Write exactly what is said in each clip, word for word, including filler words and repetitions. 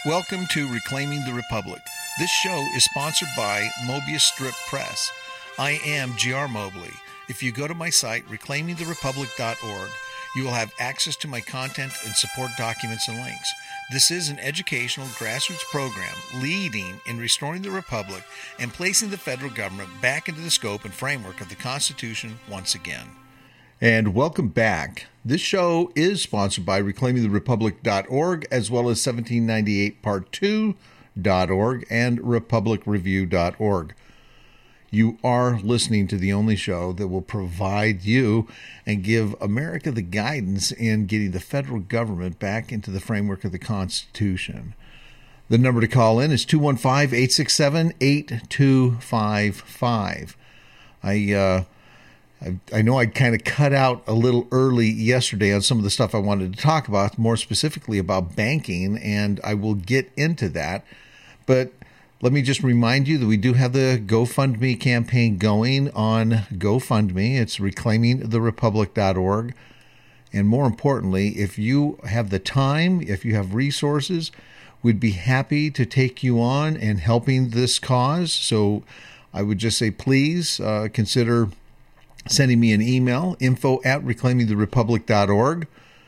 Welcome to Reclaiming the Republic. This show is sponsored by Mobius Strip Press. I am G R Mobley. If you go to my site, reclaiming the republic dot org, you will have access to my content and support documents and links. This is an educational grassroots program leading in restoring the republic and placing the federal government back into the scope and framework of the Constitution once again. And welcome back. This show is sponsored by reclaiming the republic dot org as well as seventeen ninety-eight part two dot org and republic review dot org. You are listening to the only show that will provide you and give America the guidance in getting the federal government back into the framework of the Constitution. The number to call in is two one five, eight six seven, eight two five five. I, uh, I, I know I kind of cut out a little early yesterday on some of the stuff I wanted to talk about, more specifically about banking, and I will get into that. But let me just remind you that we do have the GoFundMe campaign going on GoFundMe. It's reclaiming the republic dot org. And more importantly, if you have the time, if you have resources, we'd be happy to take you on in helping this cause. So I would just say, please uh, consider sending me an email, info at reclaiming the republic dot org.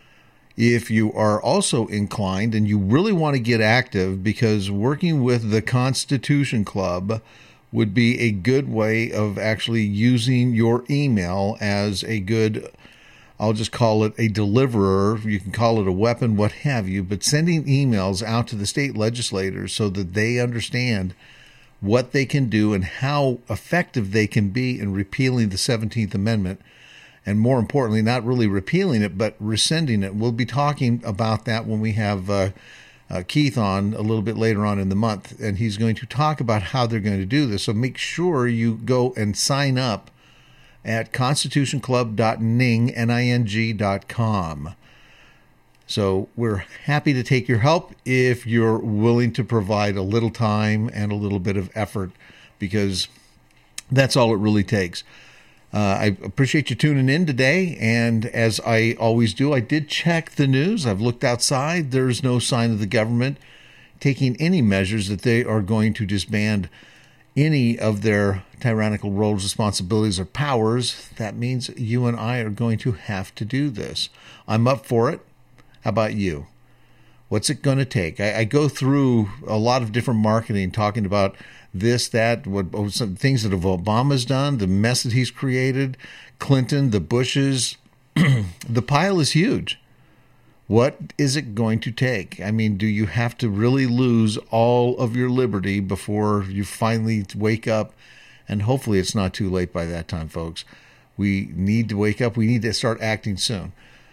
If you are also inclined and you really want to get active, because working with the Constitution Club would be a good way of actually using your email as a good, I'll just call it a deliverer. You can call it a weapon, what have you, but sending emails out to the state legislators so that they understand what they can do and how effective they can be in repealing the seventeenth Amendment. And more importantly, not really repealing it, but rescinding it. We'll be talking about that when we have uh, uh, Keith on a little bit later on in the month, and he's going to talk about how they're going to do this. So make sure you go and sign up at constitution club dot ning dot com. So we're happy to take your help if you're willing to provide a little time and a little bit of effort, because that's all it really takes. Uh, I appreciate you tuning in today, and as I always do, I did check the news. I've looked outside. There's no sign of the government taking any measures that they are going to disband any of their tyrannical roles, responsibilities, or powers. That means you and I are going to have to do this. I'm up for it. How about you? What's it going to take? I, I go through a lot of different marketing talking about this, that, what some things that Obama's done, the mess that he's created, Clinton, the Bushes. The pile is huge. What is it going to take? I mean, do you have to really lose all of your liberty before you finally wake up? And hopefully it's not too late by that time, folks. We need to wake up. We need to start acting soon.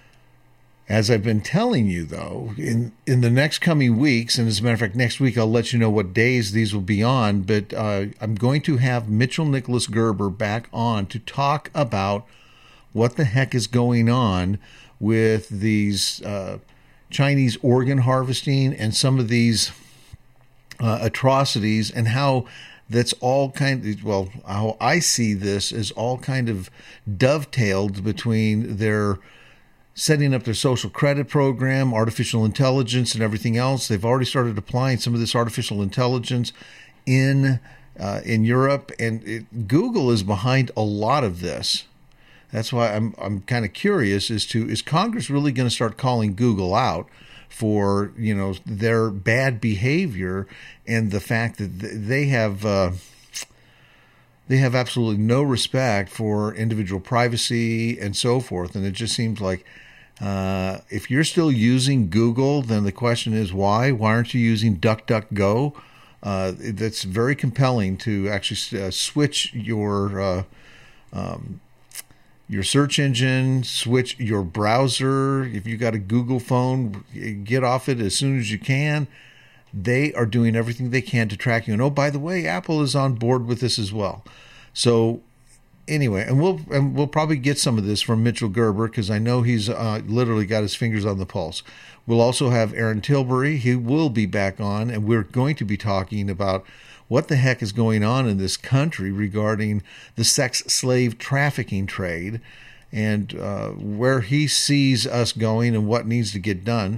As I've been telling you, though, in, in the next coming weeks, and as a matter of fact, next week I'll let you know what days these will be on, but uh, I'm going to have Mitchell Nicholas Gerber back on to talk about what the heck is going on with these uh, Chinese organ harvesting and some of these uh, atrocities, and how that's all kind of, well, how I see this is all kind of dovetailed between their setting up their social credit program, artificial intelligence, and everything else. They've already started applying some of this artificial intelligence in uh, in Europe, and it, Google is behind a lot of this. That's why I'm I'm kind of curious as to, is Congress really going to start calling Google out for, you know, their bad behavior and the fact that they have uh, they have absolutely no respect for individual privacy and so forth. And it just seems like uh, if you're still using Google, then the question is why? Why aren't you using DuckDuckGo? Uh, that's very compelling to actually uh, switch your uh, um, your search engine, switch your browser. If you got a Google phone, get off it as soon as you can. They are doing everything they can to track you. And oh, by the way, Apple is on board with this as well. So anyway, and we'll and we'll probably get some of this from Mitchell Gerber, because I know he's uh, literally got his fingers on the pulse. We'll also have Aaron Tilbury. He will be back on, and we're going to be talking about what the heck is going on in this country regarding the sex slave trafficking trade, and uh, where he sees us going and what needs to get done.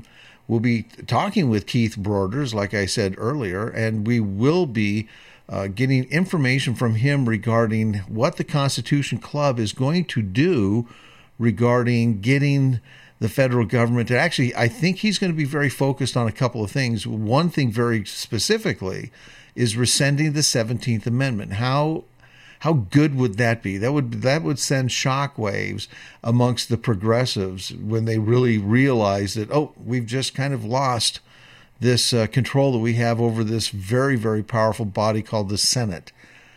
we'll be talking with Keith Broders, like I said earlier, and we will be uh, getting information from him regarding what the Constitution Club is going to do regarding getting the federal government to actually, I think he's going to be very focused on a couple of things. One thing very specifically is rescinding the seventeenth Amendment. How how good would that be? That would that would send shockwaves amongst the progressives when they really realize that, oh, we've just kind of lost this uh, control that we have over this very, very powerful body called the Senate.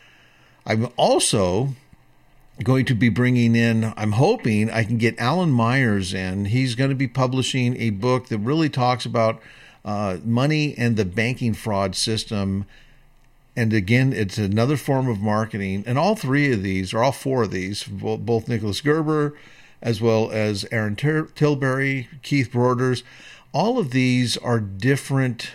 I'm also going to be bringing in, I'm hoping I can get Alan Myers in. He's going to be publishing a book that really talks about uh, money and the banking fraud system. And again, it's another form of marketing. And all three of these, or all four of these, both Nicholas Gerber, as well as Aaron Tilbury, Keith Broders, all of these are different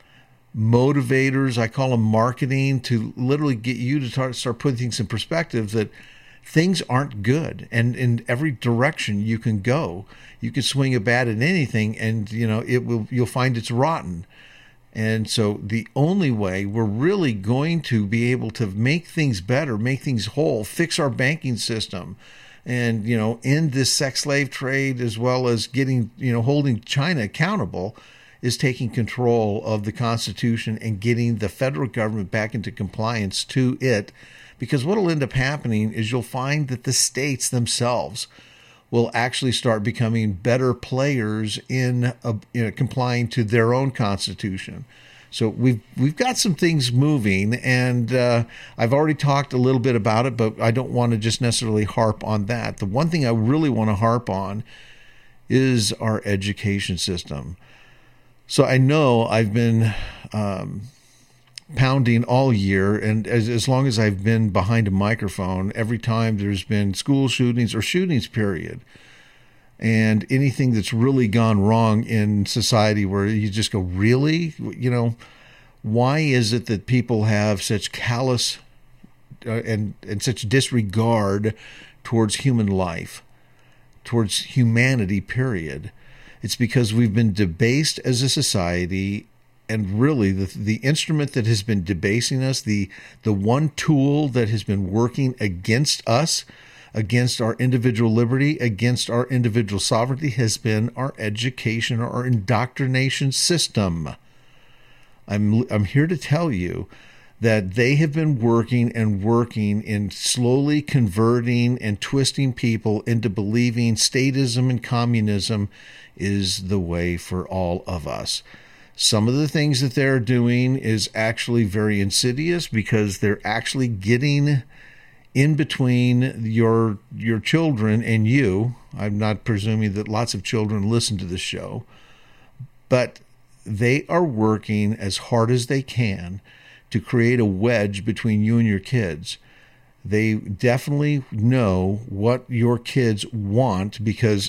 motivators. I call them marketing, to literally get you to start, start putting things in perspective that things aren't good. And in every direction you can go, you can swing a bat at anything, and you know it will. You'll find it's rotten. And so the only way we're really going to be able to make things better, make things whole, fix our banking system, and, you know, end this sex slave trade, as well as getting, you know, holding China accountable, is taking control of the Constitution and getting the federal government back into compliance to it. Because what will end up happening is you'll find that the states themselves will actually start becoming better players in, uh, you know, complying to their own constitution. So we've we've got some things moving, and uh, I've already talked a little bit about it, but I don't want to just necessarily harp on that. The one thing I really want to harp on is our education system. So I know I've been um, pounding all year, and as, as long as I've been behind a microphone, every time there's been school shootings or shootings, period, and anything that's really gone wrong in society where you just go, really? You know, why is it that people have such callous uh, and, and such disregard towards human life, towards humanity, period? It's because we've been debased as a society. And really, the the instrument that has been debasing us, the the one tool that has been working against us, against our individual liberty, against our individual sovereignty, has been our education or our indoctrination system. I'm I'm here to tell you that they have been working and working in slowly converting and twisting people into believing statism and communism is the way for all of us. Some of the things that they're doing is actually very insidious, because they're actually getting in between your your children and you. I'm not presuming that lots of children listen to this show, but they are working as hard as they can to create a wedge between you and your kids. They definitely know what your kids want, because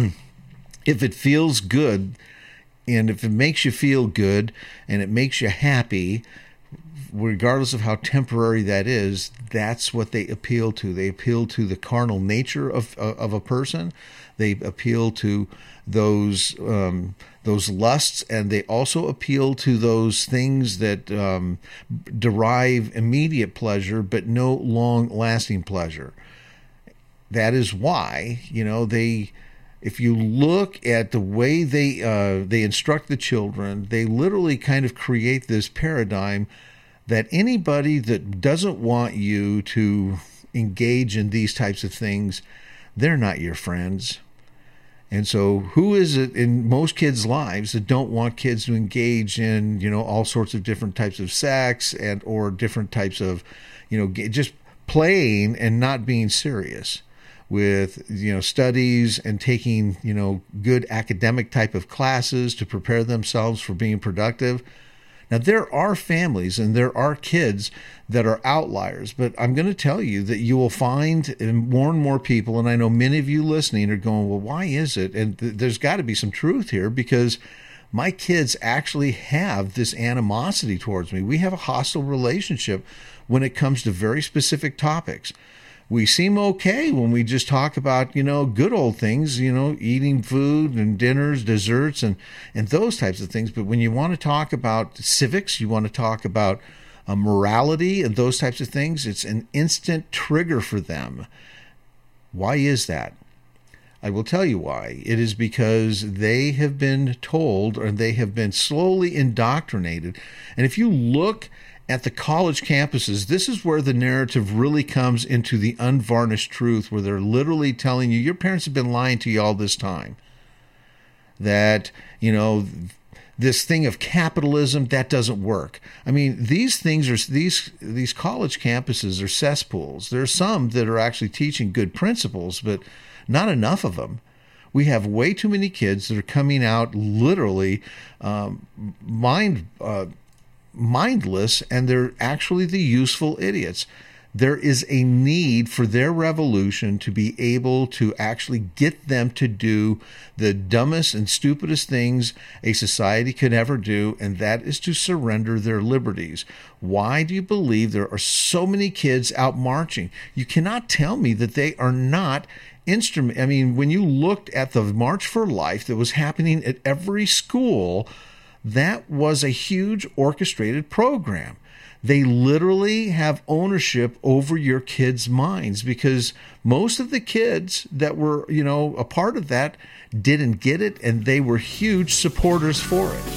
if it feels good, and if it makes you feel good and it makes you happy, regardless of how temporary that is, that's what they appeal to. They appeal to the carnal nature of of a person. They appeal to those um, those lusts, and they also appeal to those things that um, derive immediate pleasure but no long-lasting pleasure. That is why, you know, they... If you look at the way they uh, they instruct the children, they literally kind of create this paradigm that anybody that doesn't want you to engage in these types of things, they're not your friends. And so who is it in most kids' lives that don't want kids to engage in, you know, all sorts of different types of sex and or different types of, you know, just playing and not being serious with, you know, studies and taking, you know, good academic type of classes to prepare themselves for being productive. Now, there are families and there are kids that are outliers, but I'm going to tell you that you will find more and more people, and I know many of you listening are going, well, why is it? And th- there's got to be some truth here, because my kids actually have this animosity towards me. We have a hostile relationship when it comes to very specific topics. we seem okay when we just talk about, you know, good old things, you know, eating food and dinners, desserts, and, and those types of things. But when you want to talk about civics, you want to talk about uh, morality and those types of things, it's an instant trigger for them. Why is that? I will tell you why. It is because they have been told, or they have been slowly indoctrinated. And if you look at the college campuses, this is where the narrative really comes into the unvarnished truth, where they're literally telling you, your parents have been lying to you all this time. That, you know, this thing of capitalism, that doesn't work. I mean, these things are, these these college campuses are cesspools. There are some that are actually teaching good principles, but not enough of them. We have way too many kids that are coming out literally um, mind uh, mindless, and they're actually the useful idiots. There is a need for their revolution to be able to actually get them to do the dumbest and stupidest things a society could ever do, and that is to surrender their liberties. Why do you believe there are so many kids out marching? You cannot tell me that they are not instrument. I mean, when you looked at the March for Life that was happening at every school, that was a huge orchestrated program. They literally have ownership over your kids' minds, because most of the kids that were, you know, a part of that didn't get it, and they were huge supporters for it.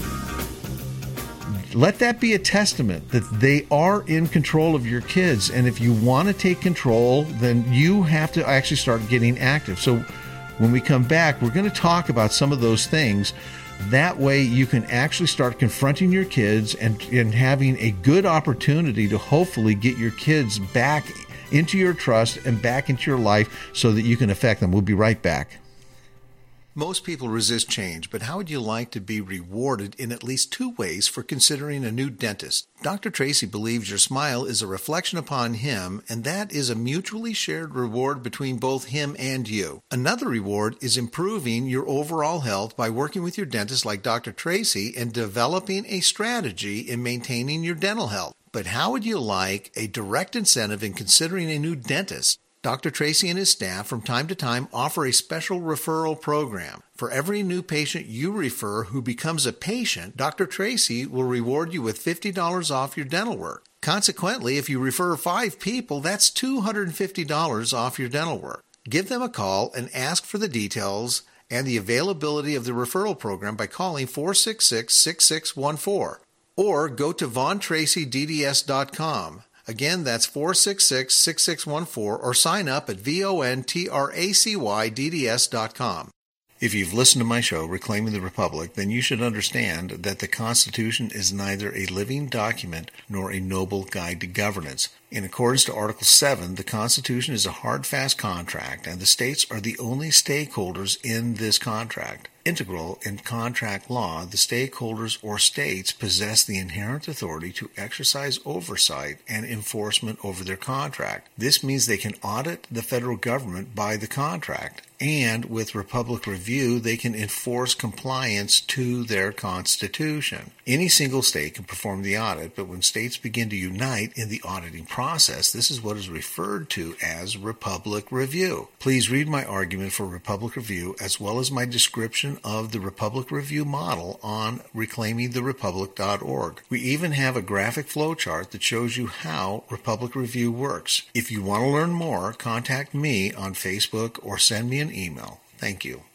Let that be a testament that they are in control of your kids. And if you want to take control, then you have to actually start getting active. So when we come back, we're going to talk about some of those things. That way you can actually start confronting your kids and, and having a good opportunity to hopefully get your kids back into your trust and back into your life so that you can affect them. We'll be right back. Most people resist change, but how would you like to be rewarded in at least two ways for considering a new dentist? Doctor Tracy believes your smile is a reflection upon him, and that is a mutually shared reward between both him and you. Another reward is improving your overall health by working with your dentist like Doctor Tracy and developing a strategy in maintaining your dental health. But how would you like a direct incentive in considering a new dentist? Doctor Tracy and his staff from time to time offer a special referral program. For every new patient you refer who becomes a patient, Doctor Tracy will reward you with fifty dollars off your dental work. Consequently, if you refer five people, that's two hundred fifty dollars off your dental work. Give them a call and ask for the details and the availability of the referral program by calling four six six, six six one four or go to von tracy d d s dot com. Again, that's four six six, six six one four, or sign up at von tracy d d s dot com. If you've listened to my show, Reclaiming the Republic, then you should understand that the Constitution is neither a living document nor a noble guide to governance. In accordance to Article seven, the Constitution is a hard, fast contract, and the states are the only stakeholders in this contract. Integral in contract law, the stakeholders or states possess the inherent authority to exercise oversight and enforcement over their contract. This means they can audit the federal government by the contract, and with Republic Review, they can enforce compliance to their constitution. Any single state can perform the audit, but when states begin to unite in the auditing process, this is what is referred to as Republic Review. Please read my argument for Republic Review as well as my description of the Republic Review model on reclaiming the republic dot org. We even have a graphic flowchart that shows you how Republic Review works. If you want to learn more, contact me on Facebook or send me an email. Thank you.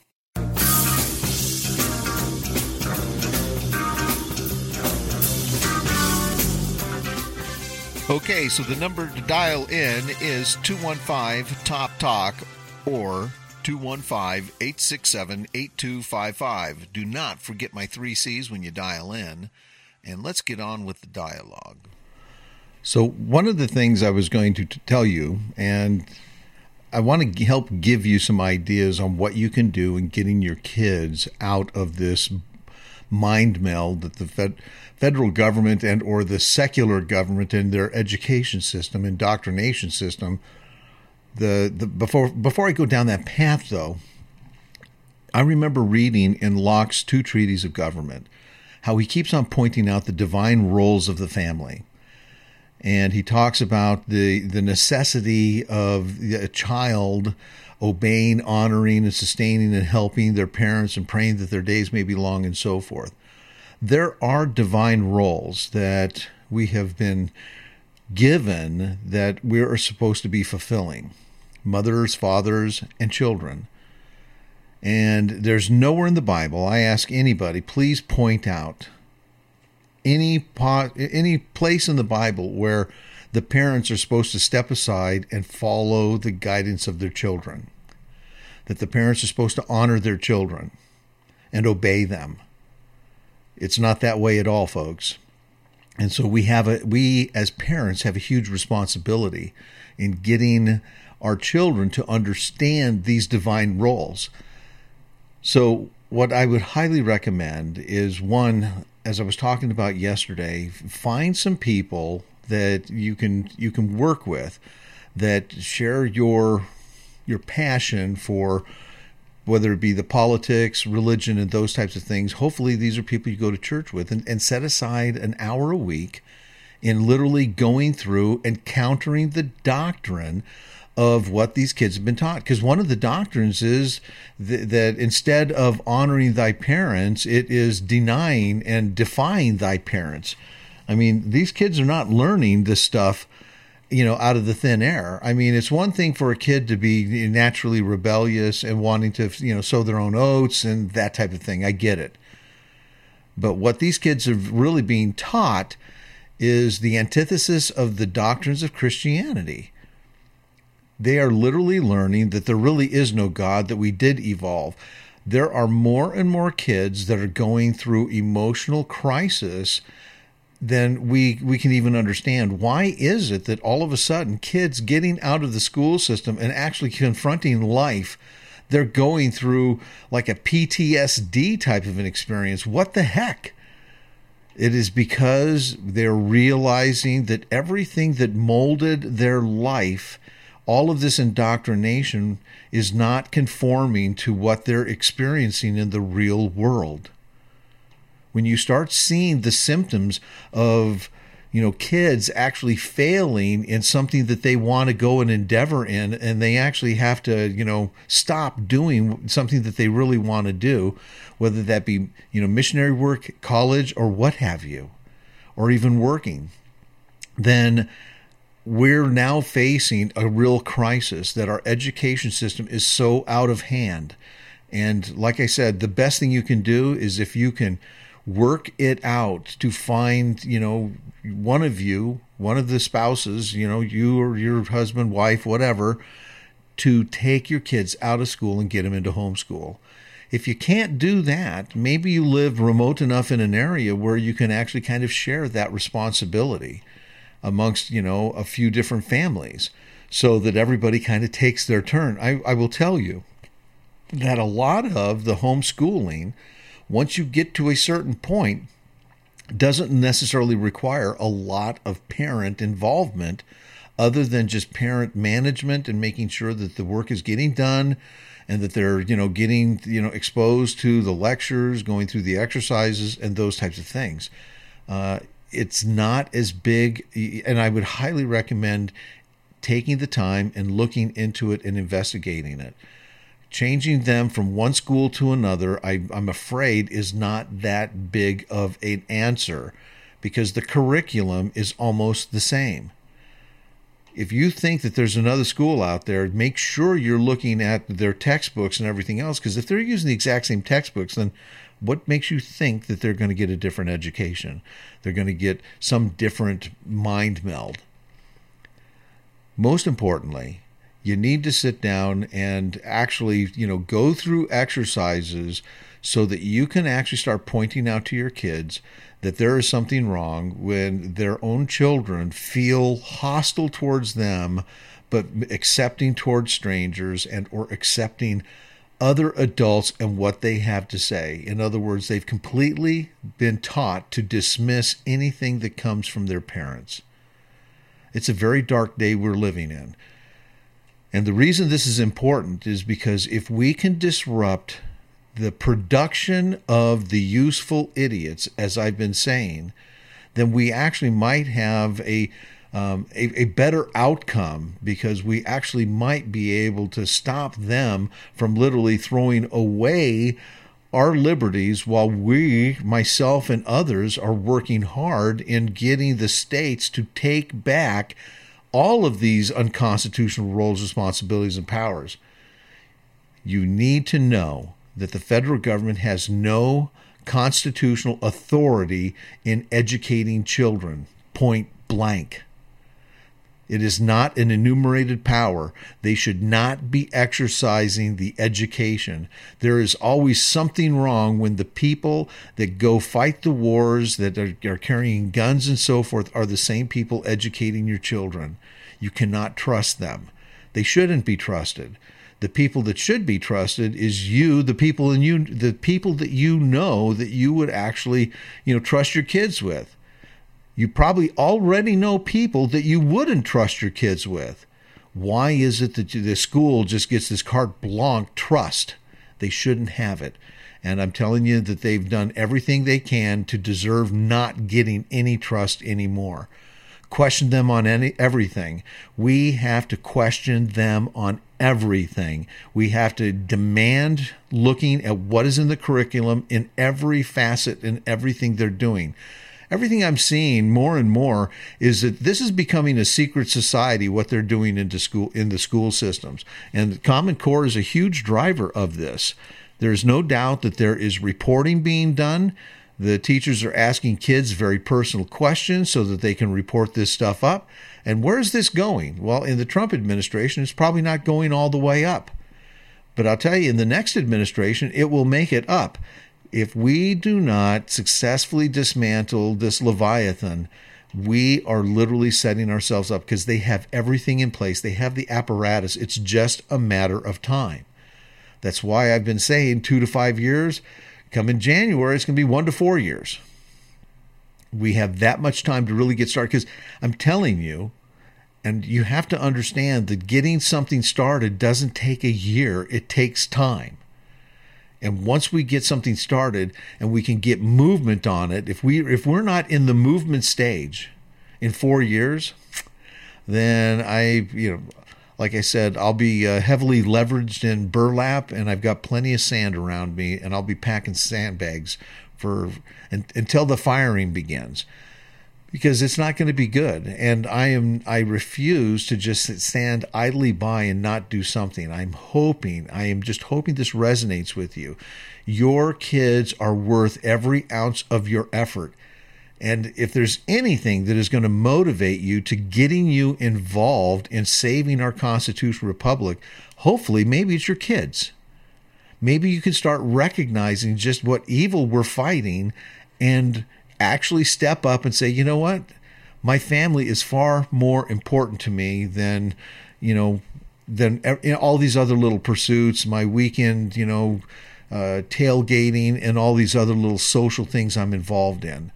Okay, so the number to dial in is two one five, T O P, TALK or two one five, eight six seven, eight two five five. Do not forget my three C's when you dial in, and let's get on with the dialogue. So one of the things I was going to t- tell you, and I want to help give you some ideas on what you can do in getting your kids out of this mind meld that the fed, federal government and or the secular government and their education system, indoctrination system. The, the before before I go down that path, though, I remember reading in Locke's Two Treatises of Government how he keeps on pointing out the divine roles of the family. And he talks about the, the necessity of a child obeying, honoring, and sustaining and helping their parents and praying that their days may be long and so forth. There are divine roles that we have been given that we are supposed to be fulfilling. Mothers, fathers, and children. And there's nowhere in the Bible, I ask anybody, please point out any po- any place in the Bible where the parents are supposed to step aside and follow the guidance of their children. That the parents are supposed to honor their children and obey them. It's not that way at all, folks. And so we have a we as parents have a huge responsibility in getting our children to understand these divine roles. So what I would highly recommend is, one, as I was talking about yesterday, find some people that you can you can work with that share your your passion for, whether it be the politics, religion, and those types of things. Hopefully these are people you go to church with, and, and set aside an hour a week in literally going through and countering the doctrine of what these kids have been taught. Because one of the doctrines is th- that instead of honoring thy parents, it is denying and defying thy parents. I mean, these kids are not learning this stuff, you know, out of the thin air. I mean, it's one thing for a kid to be naturally rebellious and wanting to, you know, sow their own oats and that type of thing. I get it. But what these kids are really being taught is the antithesis of the doctrines of Christianity. They are literally learning that there really is no God, that we did evolve. There are more and more kids that are going through emotional crisis than we we can even understand. Why is it that all of a sudden kids getting out of the school system and actually confronting life, they're going through like a P T S D type of an experience? What the heck? It is because they're realizing that everything that molded their life, all of this indoctrination, is not conforming to what they're experiencing in the real world. When you start seeing the symptoms of, you know, kids actually failing in something that they want to go and endeavor in, and they actually have to, you know, stop doing something that they really want to do, whether that be, you know, missionary work, college, or what have you, or even working, then we're now facing a real crisis that our education system is so out of hand. And like I said, the best thing you can do is if you can work it out to find, you know, one of you, one of the spouses, you know, you or your husband, wife, whatever, to take your kids out of school and get them into homeschool. If you can't do that, maybe you live remote enough in an area where you can actually kind of share that responsibility amongst, you know, a few different families so that everybody kind of takes their turn. I, I will tell you that a lot of the homeschooling, once you get to a certain point, doesn't necessarily require a lot of parent involvement other than just parent management and making sure that the work is getting done and that they're, you know, getting, you know, exposed to the lectures, going through the exercises and those types of things. Uh, it's not as big, and I would highly recommend taking the time and looking into it and investigating it. Changing them from one school to another, I, I'm afraid, is not that big of an answer because the curriculum is almost the same. If you think that there's another school out there, make sure you're looking at their textbooks and everything else, because if they're using the exact same textbooks, then what makes you think that they're going to get a different education? They're going to get some different mind meld. Most importantly, you need to sit down and actually, you know, go through exercises so that you can actually start pointing out to your kids that there is something wrong when their own children feel hostile towards them, but accepting towards strangers and or accepting other adults and what they have to say. In other words, they've completely been taught to dismiss anything that comes from their parents. It's a very dark day we're living in. And the reason this is important is because if we can disrupt the production of the useful idiots, as I've been saying, then we actually might have a um, a, a better outcome, because we actually might be able to stop them from literally throwing away our liberties while we, myself and others, are working hard in getting the states to take back all of these unconstitutional roles, responsibilities, and powers. You need to know that the federal government has no constitutional authority in educating children, point blank. It is not an enumerated power. They should not be exercising the education. There is always something wrong when the people that go fight the wars, that are, are carrying guns and so forth, are the same people educating your children. You cannot trust them. They shouldn't be trusted. The people that should be trusted is you, the people in you, the people that you know that you would actually, you know, trust your kids with. You probably already know people that you wouldn't trust your kids with. Why is it that the school just gets this carte blanche trust? They shouldn't have it. And I'm telling you that they've done everything they can to deserve not getting any trust anymore. Question them on any everything. We have to question them on everything. We have to demand looking at what is in the curriculum in every facet and everything they're doing. Everything I'm seeing more and more is that this is becoming a secret society, what they're doing into school, in the school systems. And the Common Core is a huge driver of this. There's no doubt that there is reporting being done. The teachers are asking kids very personal questions so that they can report this stuff up. And where is this going? Well, in the Trump administration, it's probably not going all the way up. But I'll tell you, in the next administration, it will make it up. If we do not successfully dismantle this Leviathan, we are literally setting ourselves up, because they have everything in place. They have the apparatus. It's just a matter of time. That's why I've been saying two to five years. Come in January, it's going to be one to four years. We have that much time to really get started, because I'm telling you, and you have to understand that getting something started doesn't take a year. It takes time. And once we get something started and we can get movement on it, if we if we're not in the movement stage in four years, then I, you know, like I said, I'll be uh, heavily leveraged in burlap, and I've got plenty of sand around me, and I'll be packing sandbags for and, until the firing begins, because it's not going to be good. And I am I refuse to just stand idly by and not do something. I'm hoping, I am just hoping this resonates with you. Your kids are worth every ounce of your effort. And if there's anything that is going to motivate you to getting you involved in saving our constitutional republic, hopefully maybe it's your kids. Maybe you can start recognizing just what evil we're fighting and actually step up and say, you know what? My family is far more important to me than, you know, than you know, all these other little pursuits, my weekend, you know, uh, tailgating and all these other little social things I'm involved in.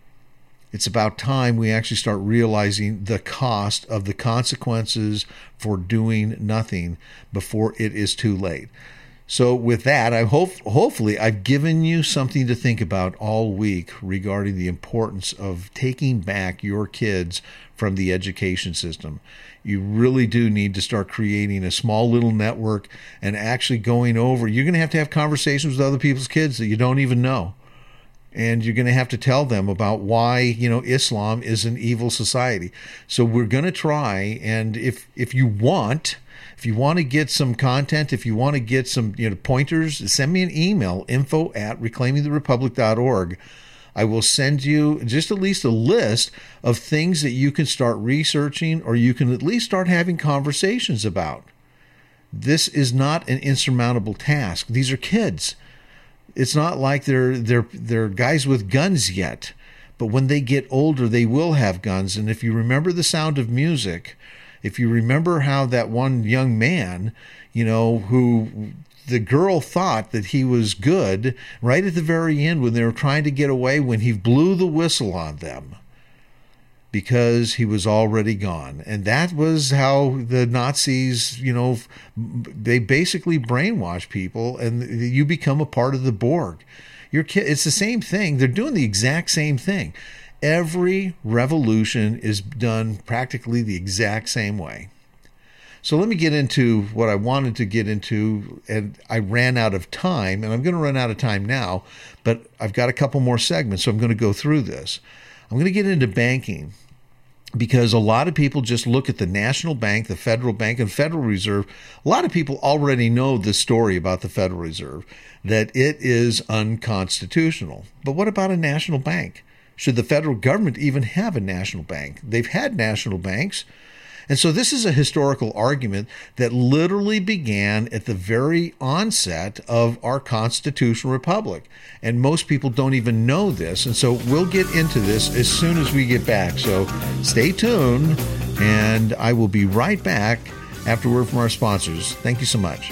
It's about time we actually start realizing the cost of the consequences for doing nothing before it is too late. So with that, I hope hopefully I've given you something to think about all week regarding the importance of taking back your kids from the education system. You really do need to start creating a small little network and actually going over. You're going to have to have conversations with other people's kids that you don't even know. And you're going to have to tell them about why, you know, Islam is an evil society. So we're going to try, and if if you want, if you want to get some content, if you want to get some, you know, pointers, send me an email, info at reclaiming the republic dot org. I will send you just at least a list of things that you can start researching, or you can at least start having conversations about. This is not an insurmountable task. These are kids. It's not like they're they're they're guys with guns yet, but when they get older, they will have guns. And if you remember The Sound of Music, if you remember how that one young man, you know, who the girl thought that he was good, right at the very end when they were trying to get away, when he blew the whistle on them, because he was already gone. And that was how the Nazis, you know, they basically brainwash people, and you become a part of the Borg. Your kid, it's the same thing. They're doing the exact same thing. Every revolution is done practically the exact same way. So let me get into what I wanted to get into, and I ran out of time, and I'm going to run out of time now, but I've got a couple more segments, so I'm going to go through this. I'm going to get into banking because a lot of people just look at the National Bank, the Federal Bank, and Federal Reserve. A lot of people already know the story about the Federal Reserve, that it is unconstitutional. But what about a national bank? Should the federal government even have a national bank? They've had national banks. And so this is a historical argument that literally began at the very onset of our constitutional republic. And most people don't even know this. And so we'll get into this as soon as we get back. So stay tuned, and I will be right back after word from our sponsors. Thank you so much.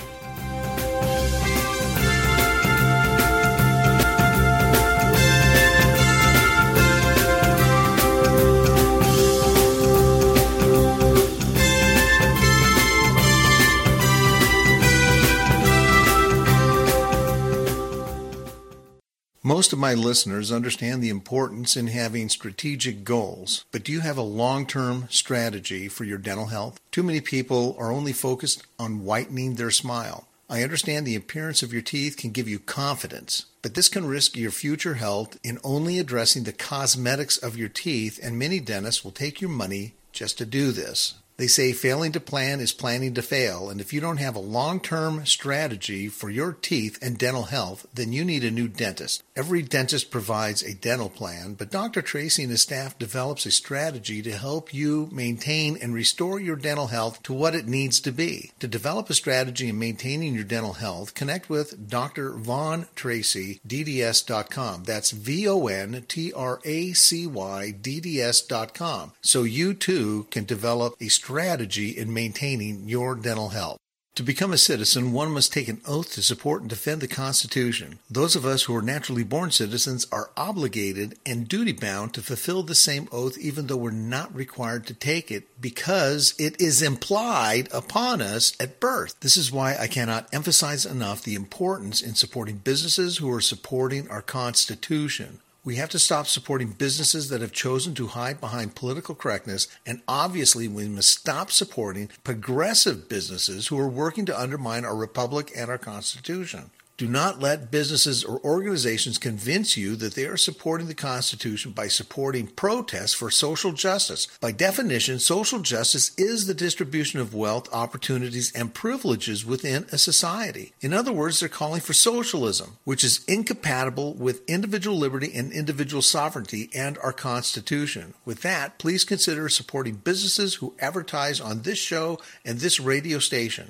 Most of my listeners understand the importance in having strategic goals, but do you have a long-term strategy for your dental health? Too many people are only focused on whitening their smile. I understand the appearance of your teeth can give you confidence, but this can risk your future health in only addressing the cosmetics of your teeth, and many dentists will take your money just to do this. They say failing to plan is planning to fail, and if you don't have a long-term strategy for your teeth and dental health, then you need a new dentist. Every dentist provides a dental plan, but Doctor Tracy and his staff develops a strategy to help you maintain and restore your dental health to what it needs to be. To develop a strategy in maintaining your dental health, connect with Doctor Von Tracy, D D S dot com. That's V O N T R A C Y, D D S dot com. So you too can develop a strategy strategy in maintaining your dental health. To become a citizen, one must take an oath to support and defend the Constitution. Those of us who are naturally born citizens are obligated and duty-bound to fulfill the same oath even though we're not required to take it because it is implied upon us at birth. This is why I cannot emphasize enough the importance in supporting businesses who are supporting our Constitution. We have to stop supporting businesses that have chosen to hide behind political correctness, and obviously we must stop supporting progressive businesses who are working to undermine our republic and our Constitution. Do not let businesses or organizations convince you that they are supporting the Constitution by supporting protests for social justice. By definition, social justice is the distribution of wealth, opportunities, and privileges within a society. In other words, they're calling for socialism, which is incompatible with individual liberty and individual sovereignty and our Constitution. With that, please consider supporting businesses who advertise on this show and this radio station.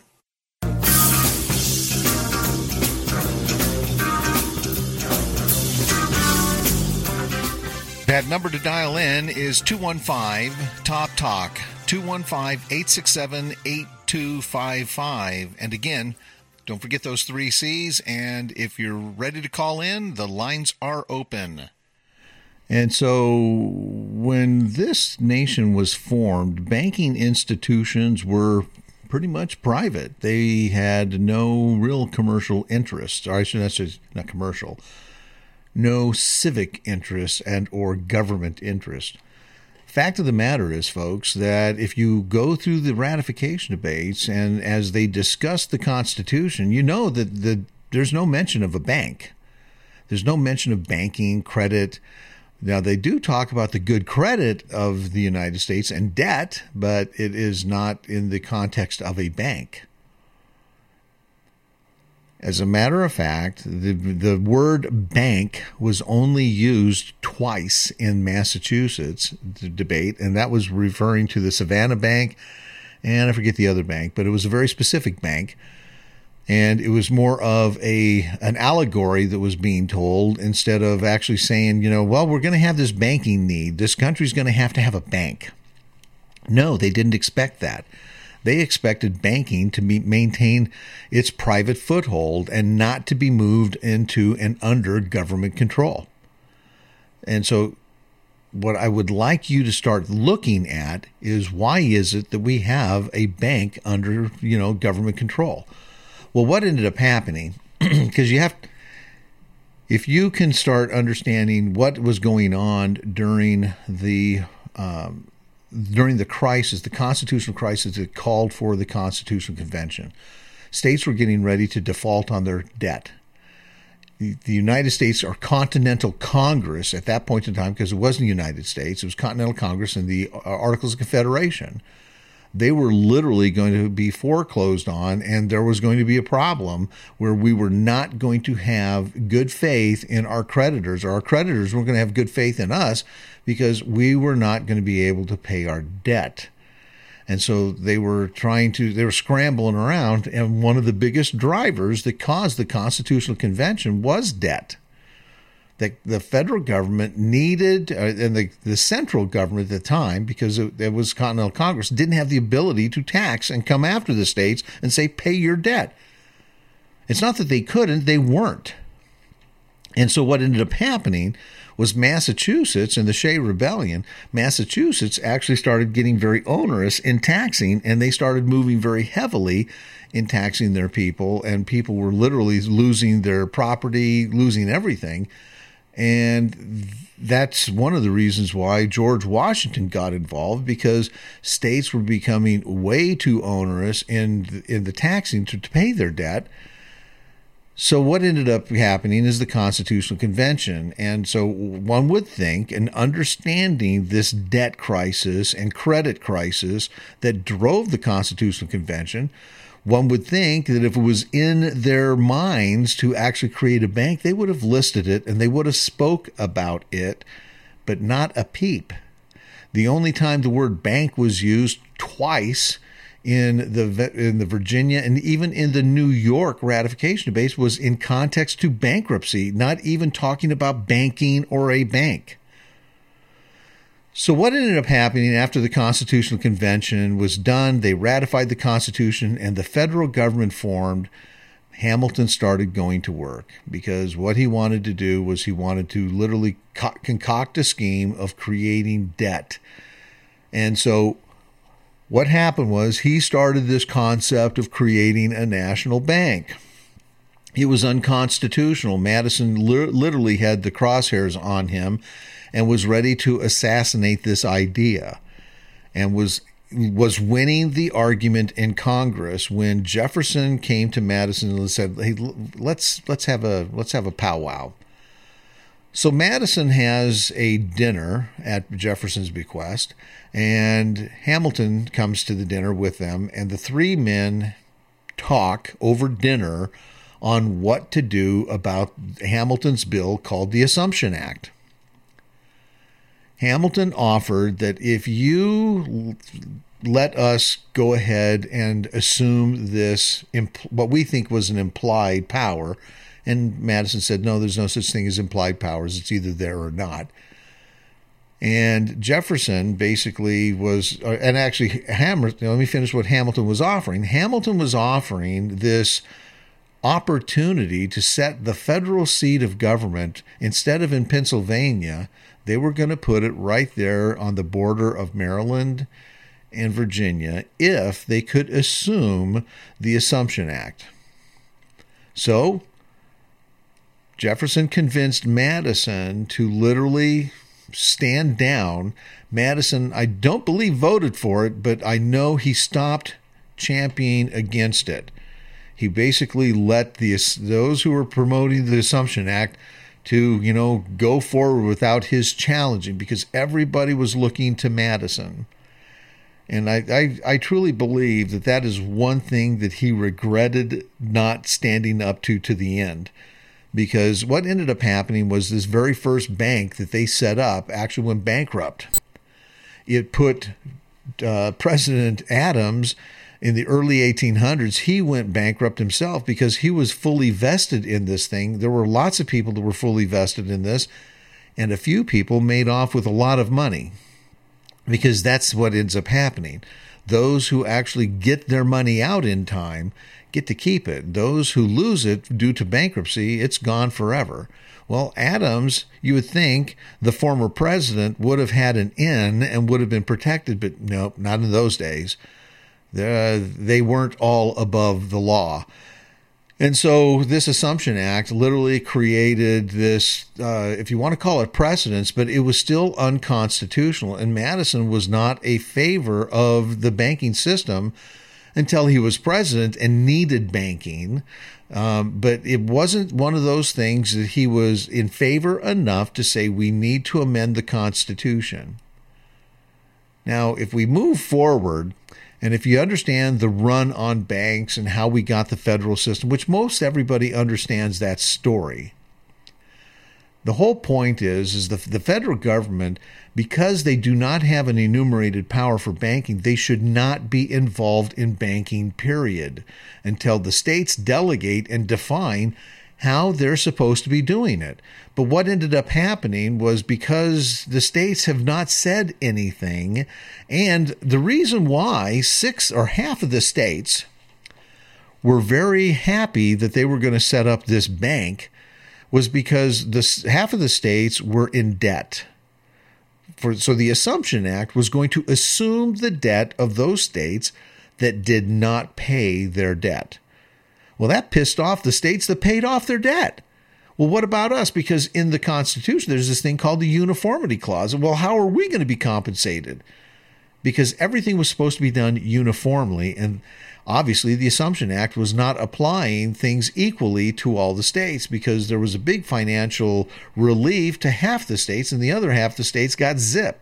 That number to dial in is two one five, T O P, TALK, two one five, eight six seven, eight two five five. And again, don't forget those three C's, and if you're ready to call in, the lines are open. And so when this nation was formed, banking institutions were pretty much private. They had no real commercial interest, or I should say not commercial, no civic interest and or government interest. Fact of the matter is, folks, that if you go through the ratification debates and as they discuss the Constitution, you know that the, there's no mention of a bank. There's no mention of banking, credit. Now, they do talk about the good credit of the United States and debt, but it is not in the context of a bank. As a matter of fact, the the word bank was only used twice in Massachusetts to debate, and that was referring to the Savannah Bank, and I forget the other bank, but it was a very specific bank, and it was more of a an allegory that was being told instead of actually saying, you know, well, we're going to have this banking need. This country's going to have to have a bank. No, they didn't expect that. They expected banking to be, maintain its private foothold and not to be moved into and under government control. And so what I would like you to start looking at is, why is it that we have a bank under, you know, government control? Well, what ended up happening, because you have if you can start understanding what was going on during the um, during the crisis, the constitutional crisis that called for the Constitutional Convention, states were getting ready to default on their debt. The, the United States, or Continental Congress at that point in time, because it wasn't the United States, it was Continental Congress and the Articles of Confederation, they were literally going to be foreclosed on, and there was going to be a problem where we were not going to have good faith in our creditors, or our creditors weren't going to have good faith in us because we were not going to be able to pay our debt. And so they were trying to, they were scrambling around, and one of the biggest drivers that caused the Constitutional Convention was debt. That the federal government needed, uh, and the, the central government at the time, because it, it was Continental Congress, didn't have the ability to tax and come after the states and say, pay your debt. It's not that they couldn't, they weren't. And so what ended up happening was Massachusetts, in the Shea Rebellion, Massachusetts actually started getting very onerous in taxing, and they started moving very heavily in taxing their people, and people were literally losing their property, losing everything. And that's one of the reasons why George Washington got involved, because states were becoming way too onerous in, in the taxing to, to pay their debt. So what ended up happening is the Constitutional Convention. And so one would think, in understanding this debt crisis and credit crisis that drove the Constitutional Convention, one would think that if it was in their minds to actually create a bank, they would have listed it and they would have spoke about it, but not a peep. The only time the word bank was used twice in the in the Virginia and even in the New York ratification debates was in context to bankruptcy, not even talking about banking or a bank. So what ended up happening after the Constitutional Convention was done, they ratified the Constitution and the federal government formed, Hamilton started going to work, because what he wanted to do was he wanted to literally co- concoct a scheme of creating debt. And so what happened was he started this concept of creating a national bank. It was unconstitutional. Madison li- literally had the crosshairs on him and was ready to assassinate this idea, and was was winning the argument in Congress when Jefferson came to Madison and said, "Hey, let's let's have a let's have a powwow." So Madison has a dinner at Jefferson's bequest, and Hamilton comes to the dinner with them, and the three men talk over dinner on what to do about Hamilton's bill called the Assumption Act. Hamilton offered that if you let us go ahead and assume this, what we think was an implied power, and Madison said, no, there's no such thing as implied powers. It's either there or not. And Jefferson basically was, and actually, Hamilton, let me finish what Hamilton was offering. Hamilton was offering this opportunity to set the federal seat of government, instead of in Pennsylvania, they were going to put it right there on the border of Maryland and Virginia if they could assume the Assumption Act. So Jefferson convinced Madison to literally stand down. Madison, I don't believe, voted for it, but I know he stopped championing against it. He basically let the those who were promoting the Assumption Act to, you know, go forward without his challenging, because everybody was looking to Madison. And I, I, I truly believe that that is one thing that he regretted not standing up to to the end. Because what ended up happening was this very first bank that they set up actually went bankrupt. It put uh, President Adams in the early eighteen hundreds, he went bankrupt himself because he was fully vested in this thing. There were lots of people that were fully vested in this, and a few people made off with a lot of money, because that's what ends up happening. Those who actually get their money out in time get to keep it. Those who lose it due to bankruptcy, it's gone forever. Well, Adams, you would think the former president would have had an in and would have been protected, but nope, not in those days. Uh, they weren't all above the law. And so this Assumption Act literally created this, uh, if you want to call it precedence, but it was still unconstitutional. And Madison was not a favor of the banking system until he was president and needed banking. Um, but it wasn't one of those things that he was in favor enough to say we need to amend the Constitution. Now, if we move forward, and if you understand the run on banks and how we got the federal system, which most everybody understands that story, the whole point is, is the, the federal government, because they do not have an enumerated power for banking, they should not be involved in banking, period, until the states delegate and define how they're supposed to be doing it. But what ended up happening was because the states have not said anything, and the reason why six or half of the states were very happy that they were going to set up this bank was because the half of the states were in debt. For, so the Assumption Act was going to assume the debt of those states that did not pay their debt. Well, that pissed off the states that paid off their debt. Well, what about us? Because in the Constitution, there's this thing called the Uniformity Clause. Well, how are we going to be compensated? Because everything was supposed to be done uniformly, and obviously the Assumption Act was not applying things equally to all the states because there was a big financial relief to half the states, and the other half the states got zip.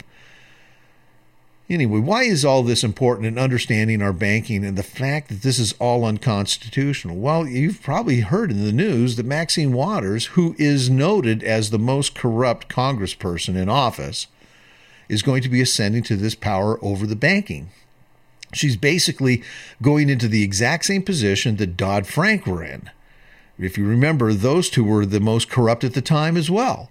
Anyway, why is all this important in understanding our banking and the fact that this is all unconstitutional? Well, you've probably heard in the news that Maxine Waters, who is noted as the most corrupt congressperson in office, is going to be ascending to this power over the banking. She's basically going into the exact same position that Dodd-Frank were in. If you remember, those two were the most corrupt at the time as well.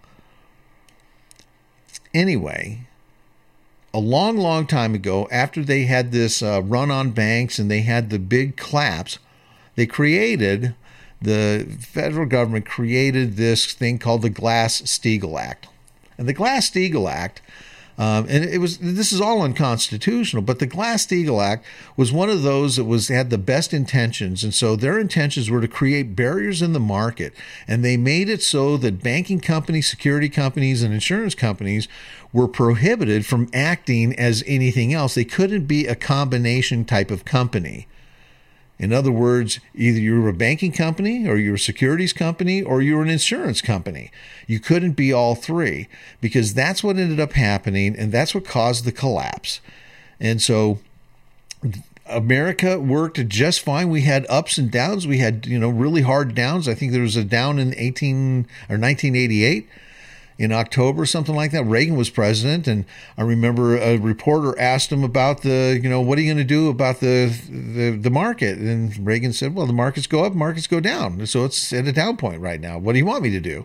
Anyway, a long, long time ago, after they had this uh, run on banks and they had the big collapse, they created, the federal government created this thing called the Glass-Steagall Act. And the Glass-Steagall Act, um, and it was this is all unconstitutional, but the Glass-Steagall Act was one of those that was had the best intentions. And so their intentions were to create barriers in the market. And they made it so that banking companies, security companies, and insurance companies were prohibited from acting as anything else. They couldn't be a combination type of company. In other words, either you were a banking company or you were a securities company or you were an insurance company. You couldn't be all three because that's what ended up happening, and that's what caused the collapse. And so America worked just fine. We had ups and downs. We had, you know, really hard downs. I think there was a down in eighteen or nineteen eighty-eight. In October, something like that. Reagan was president, and I remember a reporter asked him about the, you know, what are you going to do about the, the the market? And Reagan said, well, the markets go up, markets go down. So it's at a down point right now. What do you want me to do?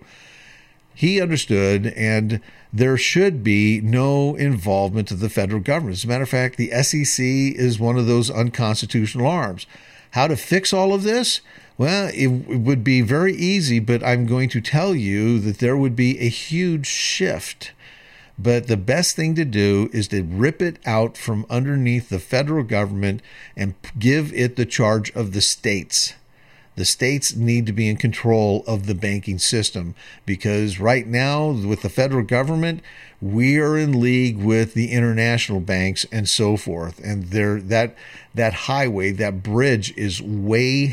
He understood, and there should be no involvement of the federal government. As a matter of fact, the S E C is one of those unconstitutional arms. How to fix all of this? Well, it, it would be very easy, but I'm going to tell you that there would be a huge shift. But the best thing to do is to rip it out from underneath the federal government and give it the charge of the states. The states need to be in control of the banking system because right now, with the federal government, we are in league with the international banks and so forth. And there, that that highway, that bridge is way,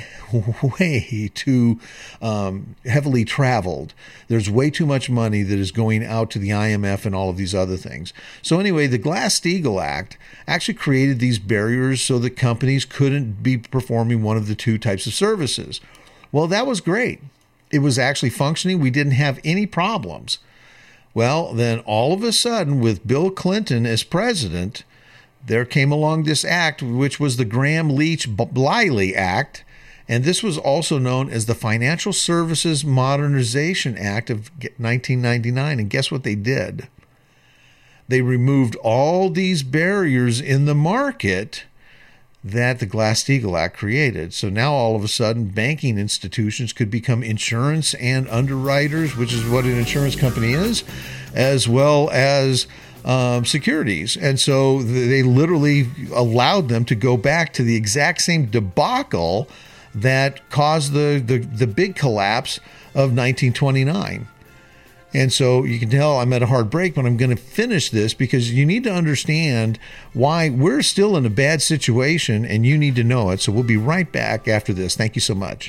way too um, heavily traveled. There's way too much money that is going out to the I M F and all of these other things. So anyway, the Glass-Steagall Act actually created these barriers so that companies couldn't be performing one of the two types of services. Well, that was great. It was actually functioning. We didn't have any problems. Well, then all of a sudden, with Bill Clinton as president, there came along this act, which was the Gramm-Leach-Bliley Act, and this was also known as the Financial Services Modernization Act of nineteen ninety-nine. And guess what they did? They removed all these barriers in the market that the Glass-Steagall Act created. So now all of a sudden, banking institutions could become insurance and underwriters, which is what an insurance company is, as well as um, securities. And so they literally allowed them to go back to the exact same debacle that caused the, the, the big collapse of nineteen twenty-nine. And so you can tell I'm at a hard break, but I'm going to finish this because you need to understand why we're still in a bad situation, and you need to know it. So we'll be right back after this. Thank you so much.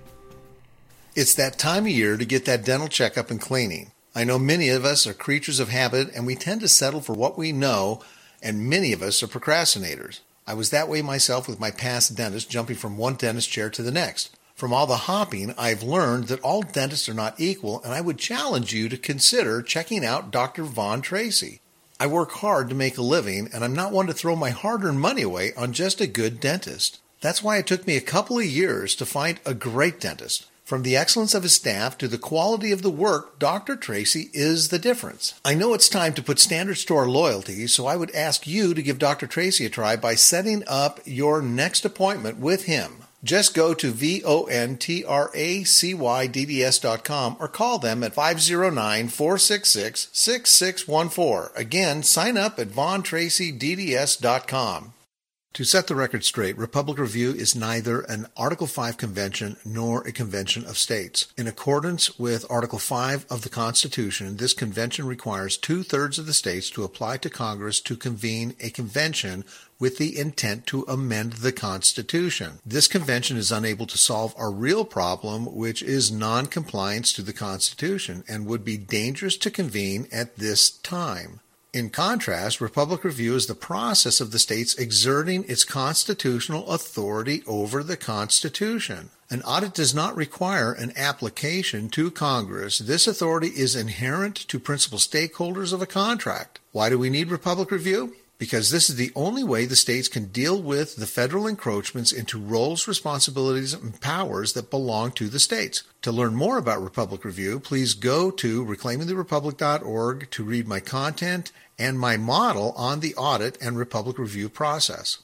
It's that time of year to get that dental checkup and cleaning. I know many of us are creatures of habit, and we tend to settle for what we know, and many of us are procrastinators. I was that way myself with my past dentist, jumping from one dentist chair to the next. From all the hopping, I've learned that all dentists are not equal, and I would challenge you to consider checking out Doctor Vaughn Tracy. I work hard to make a living, and I'm not one to throw my hard-earned money away on just a good dentist. That's why it took me a couple of years to find a great dentist. From the excellence of his staff to the quality of the work, Doctor Tracy is the difference. I know it's time to put standards to our loyalty, so I would ask you to give Doctor Tracy a try by setting up your next appointment with him. Just go to V O N T R A C Y D D S dot com or call them at five oh nine, four six six, six six one four. Again, sign up at Vaughn Tracy D D S dot com. To set the record straight, Republic Review is neither an Article five convention nor a convention of states. In accordance with Article five of the Constitution, this convention requires two-thirds of the states to apply to Congress to convene a convention with the intent to amend the Constitution. This convention is unable to solve our real problem, which is non-compliance to the Constitution, and would be dangerous to convene at this time. In contrast, Republic Review is the process of the states exerting its constitutional authority over the Constitution. An audit does not require an application to Congress. This authority is inherent to principal stakeholders of a contract. Why do we need Republic Review? Because this is the only way the states can deal with the federal encroachments into roles, responsibilities, and powers that belong to the states. To learn more about Republic Review, please go to reclaiming the republic dot org to read my content and my model on the audit and Republic Review process.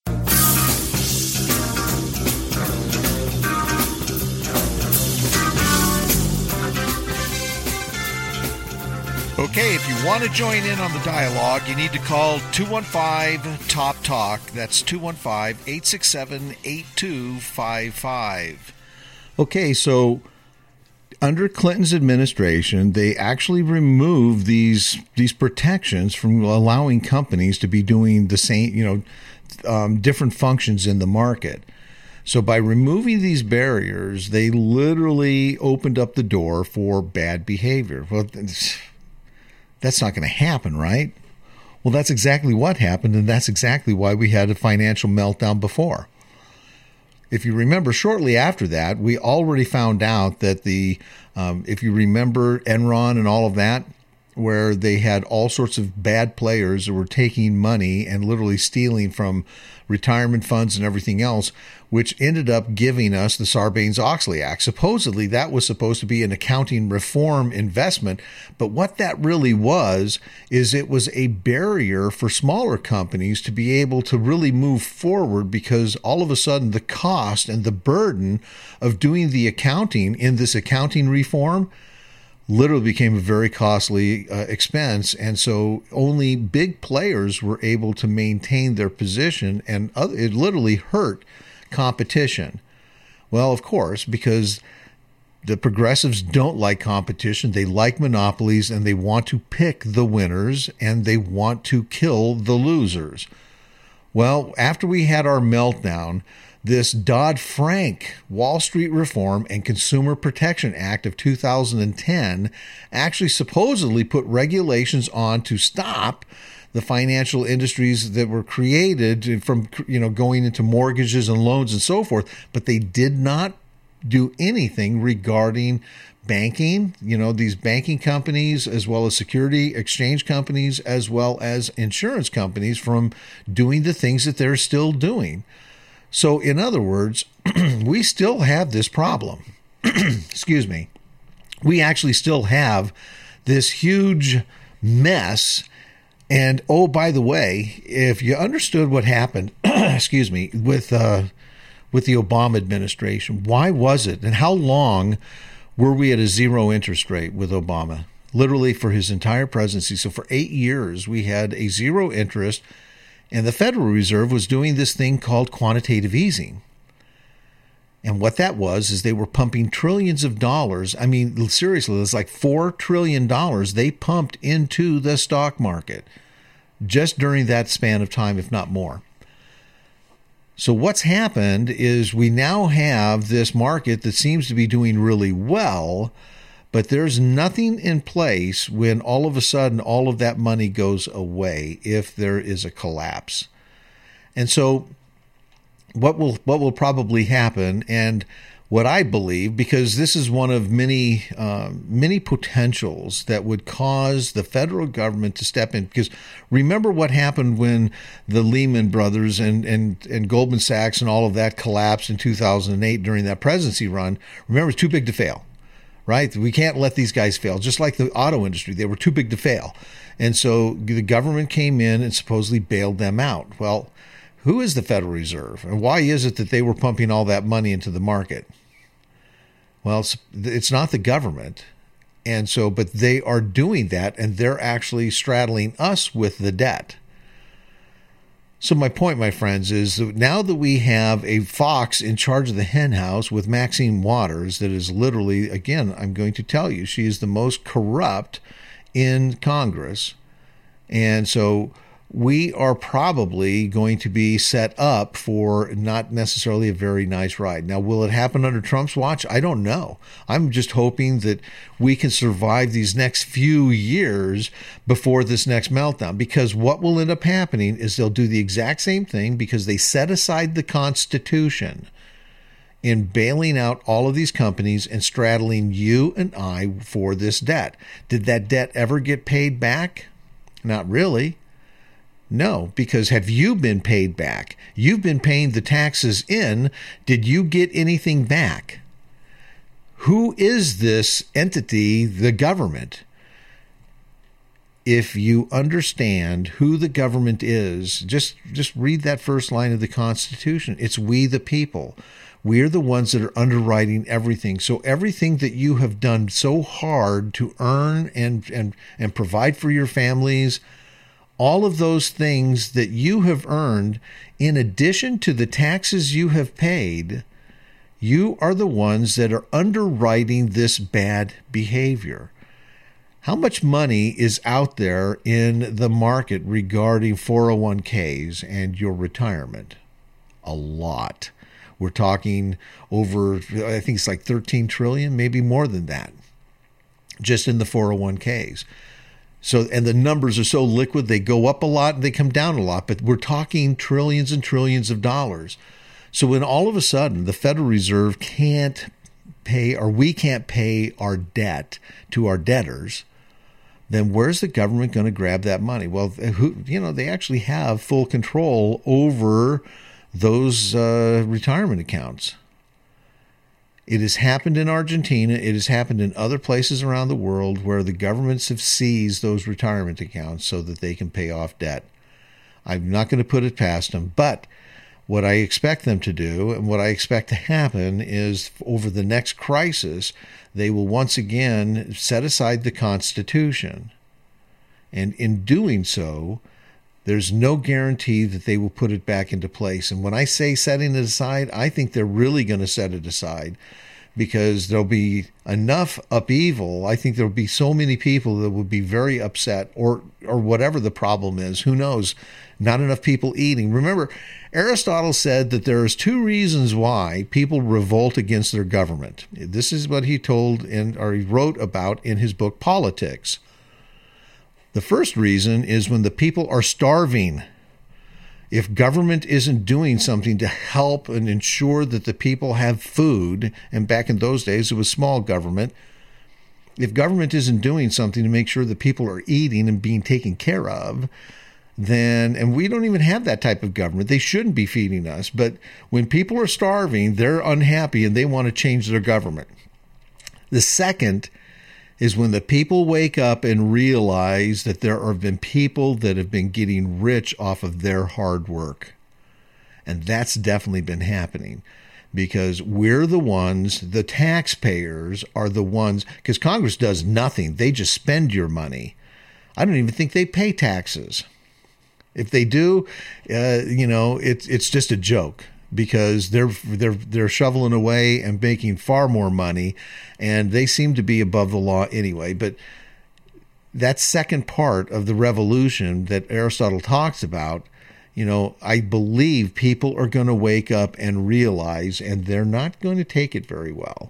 Okay, if you want to join in on the dialogue, you need to call two one five, T O P, TALK. That's two one five, eight six seven, eight two five five. Okay, so under Clinton's administration, they actually removed these these protections from allowing companies to be doing the same, you know, um, different functions in the market. So by removing these barriers, they literally opened up the door for bad behavior. Well, that's not going to happen, right? Well, that's exactly what happened, and that's exactly why we had a financial meltdown before. If you remember, shortly after that, we already found out that the, um, if you remember Enron and all of that, where they had all sorts of bad players that were taking money and literally stealing from retirement funds and everything else, which ended up giving us the Sarbanes-Oxley Act. Supposedly, that was supposed to be an accounting reform investment, but what that really was is it was a barrier for smaller companies to be able to really move forward, because all of a sudden the cost and the burden of doing the accounting in this accounting reform literally became a very costly uh, expense. And so only big players were able to maintain their position, and other, it literally hurt competition. Well, of course, because the progressives don't like competition. They like monopolies, and they want to pick the winners, and they want to kill the losers. Well, after we had our meltdown, this Dodd-Frank Wall Street Reform and Consumer Protection Act of two thousand ten actually supposedly put regulations on to stop the financial industries that were created from, you know, going into mortgages and loans and so forth, but they did not do anything regarding banking, you know, these banking companies, as well as security exchange companies, as well as insurance companies, from doing the things that they're still doing. So in other words, we still have this problem. Excuse me. We actually still have this huge mess. And oh, by the way, if you understood what happened, excuse me, with uh, with the Obama administration, why was it, and how long were we at a zero interest rate with Obama? Literally for his entire presidency. So for eight years, we had a zero interest. And the Federal Reserve was doing this thing called quantitative easing. And what that was is they were pumping trillions of dollars. I mean, seriously, it's like four trillion dollars they pumped into the stock market just during that span of time, if not more. So what's happened is we now have this market that seems to be doing really well, but there's nothing in place when all of a sudden all of that money goes away if there is a collapse. And so what will what will probably happen, and what I believe, because this is one of many uh, many potentials that would cause the federal government to step in. Because remember what happened when the Lehman Brothers and and and Goldman Sachs and all of that collapsed in two thousand eight during that presidency run. Remember, it's too big to fail, right? We can't let these guys fail. Just like the auto industry, they were too big to fail, and so the government came in and supposedly bailed them out. Well, who is the Federal Reserve, and why is it that they were pumping all that money into the market? Well, it's, it's not the government. And so, but they are doing that, and they're actually straddling us with the debt. So my point, my friends, is that now that we have a fox in charge of the hen house with Maxine Waters, that is literally, again, I'm going to tell you, she is the most corrupt in Congress. And so we are probably going to be set up for not necessarily a very nice ride. Now, will it happen under Trump's watch? I don't know. I'm just hoping that we can survive these next few years before this next meltdown, because what will end up happening is they'll do the exact same thing, because they set aside the Constitution in bailing out all of these companies and straddling you and I for this debt. Did that debt ever get paid back? Not really. No, because have you been paid back? You've been paying the taxes in. Did you get anything back? Who is this entity, the government? If you understand who the government is, just, just read that first line of the Constitution. It's we the people. We're the ones that are underwriting everything. So everything that you have done so hard to earn and, and, and provide for your families, all of those things that you have earned, in addition to the taxes you have paid, you are the ones that are underwriting this bad behavior. How much money is out there in the market regarding four oh one k's and your retirement? A lot. We're talking over, I think it's like thirteen trillion, maybe more than that, just in the four oh one k's. So, and the numbers are so liquid, they go up a lot and they come down a lot, but we're talking trillions and trillions of dollars. So when all of a sudden the Federal Reserve can't pay, or we can't pay our debt to our debtors, then where's the government going to grab that money? Well, who, you know, they actually have full control over those uh, retirement accounts. It has happened in Argentina. It has happened in other places around the world where the governments have seized those retirement accounts so that they can pay off debt. I'm not going to put it past them, but what I expect them to do and what I expect to happen is over the next crisis, they will once again set aside the Constitution. And in doing so, there's no guarantee that they will put it back into place. And when I say setting it aside, I think they're really going to set it aside, because there'll be enough upheaval. I think there'll be so many people that would be very upset, or or whatever the problem is. Who knows? Not enough people eating. Remember, Aristotle said that there is two reasons why people revolt against their government. This is what he told in, or he wrote about in his book, Politics. The first reason is when the people are starving. If government isn't doing something to help and ensure that the people have food, and back in those days it was small government, if government isn't doing something to make sure that people are eating and being taken care of, then, and we don't even have that type of government, they shouldn't be feeding us. But when people are starving, they're unhappy and they want to change their government. The second is when the people wake up and realize that there have been people that have been getting rich off of their hard work. And that's definitely been happening, because we're the ones, the taxpayers are the ones, because Congress does nothing. They just spend your money. I don't even think they pay taxes. If they do, uh, you know, it's it's just a joke, because they're they're they're shoveling away and making far more money, and they seem to be above the law anyway. But that second part of the revolution that Aristotle talks about, you know, I believe people are going to wake up and realize, and they're not going to take it very well.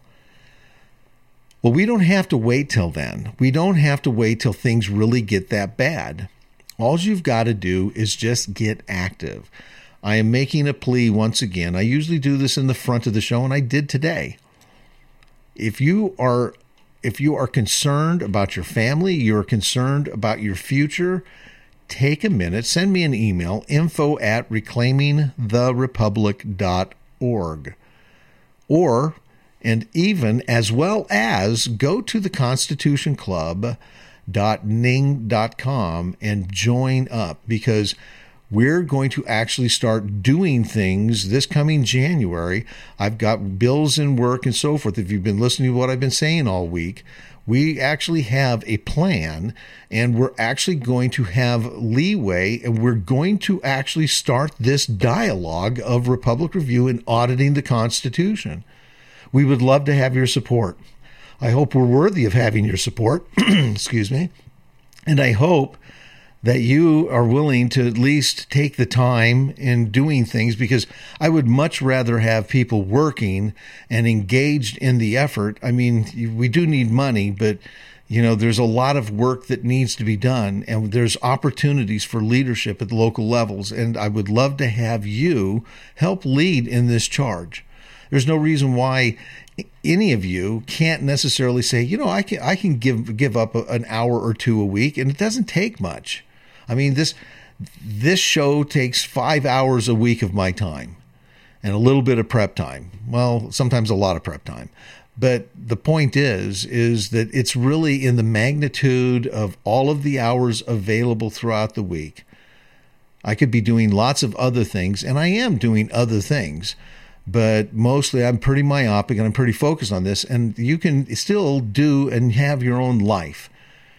Well, we don't have to wait till then. We don't have to wait till things really get that bad. All you've got to do is just get active. I am making a plea once again. I usually do this in the front of the show, and I did today. If you are if you are concerned about your family, you're concerned about your future, take a minute, send me an email, info at reclaiming the republic dot org. Or, and even as well as, go to the constitution club dot ning dot com and join up, because we're going to actually start doing things this coming January. I've got bills in work and so forth. If you've been listening to what I've been saying all week, we actually have a plan, and we're actually going to have leeway, and we're going to actually start this dialogue of Republic Review and auditing the Constitution. We would love to have your support. I hope we're worthy of having your support. Excuse me. And I hope that you are willing to at least take the time in doing things, because I would much rather have people working and engaged in the effort. I mean, we do need money, but you know, there's a lot of work that needs to be done, and there's opportunities for leadership at the local levels. And I would love to have you help lead in this charge. There's no reason why any of you can't necessarily say, you know, I can I can give give up an hour or two a week, and it doesn't take much. I mean, this this show takes five hours a week of my time and a little bit of prep time. Well, sometimes a lot of prep time. But the point is, is that it's really in the magnitude of all of the hours available throughout the week. I could be doing lots of other things, and I am doing other things, but mostly I'm pretty myopic and I'm pretty focused on this, and you can still do and have your own life.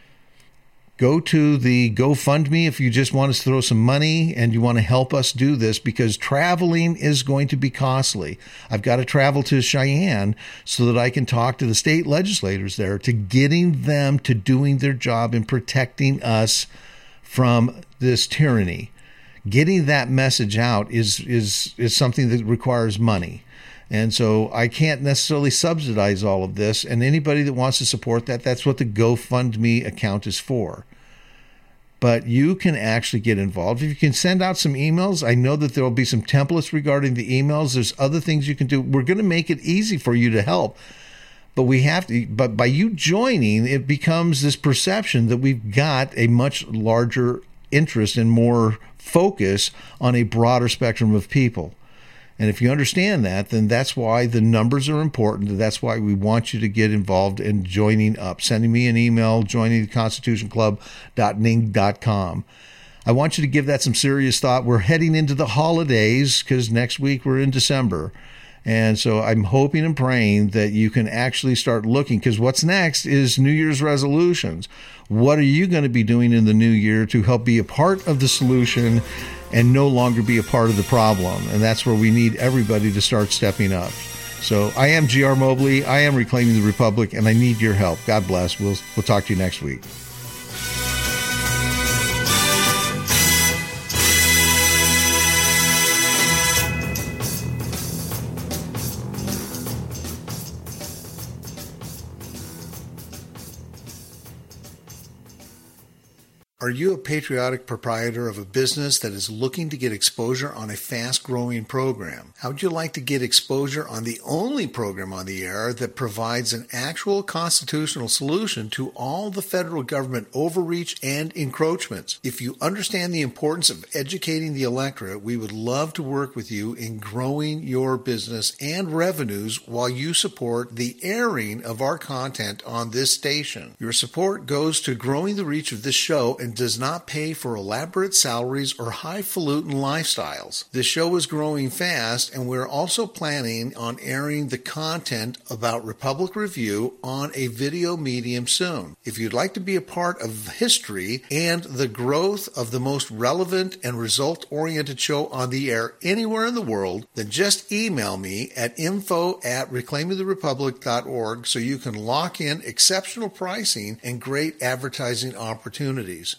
Go to the GoFundMe if you just want us to throw some money and you want to help us do this, because traveling is going to be costly. I've got to travel to Cheyenne so that I can talk to the state legislators there, to getting them to doing their job in protecting us from this tyranny. Getting that message out is is is something that requires money. And so I can't necessarily subsidize all of this, and anybody that wants to support that, that's what the GoFundMe account is for. But you can actually get involved. If you can send out some emails, I know that there will be some templates regarding the emails. There's other things you can do. We're going to make it easy for you to help. But we have to, but by you joining, it becomes this perception that we've got a much larger interest and more focus on a broader spectrum of people. And if you understand that, then that's why the numbers are important. That's why we want you to get involved in joining up. Sending me an email, joining the constitution club dot ning dot com. I want you to give that some serious thought. We're heading into the holidays because next week we're in December. And so I'm hoping and praying that you can actually start looking, because what's next is New Year's resolutions. What are you going to be doing in the new year to help be a part of the solution and no longer be a part of the problem? And that's where we need everybody to start stepping up. So I am G R Mobley. I am Reclaiming the Republic, and I need your help. God bless. We'll, we'll talk to you next week. Are you a patriotic proprietor of a business that is looking to get exposure on a fast-growing program? How would you like to get exposure on the only program on the air that provides an actual constitutional solution to all the federal government overreach and encroachments? If you understand the importance of educating the electorate, we would love to work with you in growing your business and revenues while you support the airing of our content on this station. Your support goes to growing the reach of this show and and does not pay for elaborate salaries or highfalutin lifestyles. The show is growing fast, and we're also planning on airing the content about Republic Review on a video medium soon. If you'd like to be a part of history and the growth of the most relevant and result-oriented show on the air anywhere in the world, then just email me at info at reclaiming the republic dot org so you can lock in exceptional pricing and great advertising opportunities.